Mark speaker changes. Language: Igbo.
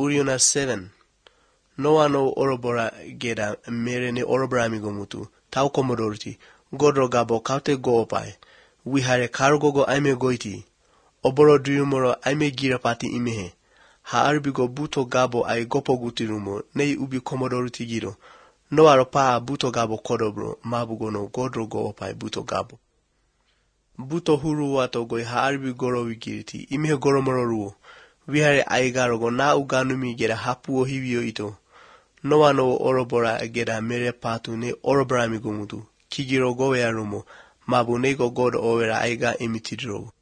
Speaker 1: Uriuna 7. Noa no orobora geda mere ne orobrami gomutu. Tau komodorti. Godro gabo kaute goopai. Wihare karugogo aime goiti. Oboro driumoro aime girapati imehe. Haarbigo buto gabo ai gopo gutirumo. Nei ubi komodorti giro. Noa ropa buto gabo kodobro. Mabugono godro goopai buto gabo. Buto huru wato goi haarbi goro wigiriti. Imehe goromoro ruo. Wihare aigarogo na uganumi geda hapuo hivio ito. Noa no orobora geda mere patu ne orobrami gomutu. Kigiro gowe arumo. Mabu nego god owera aiga emitidro.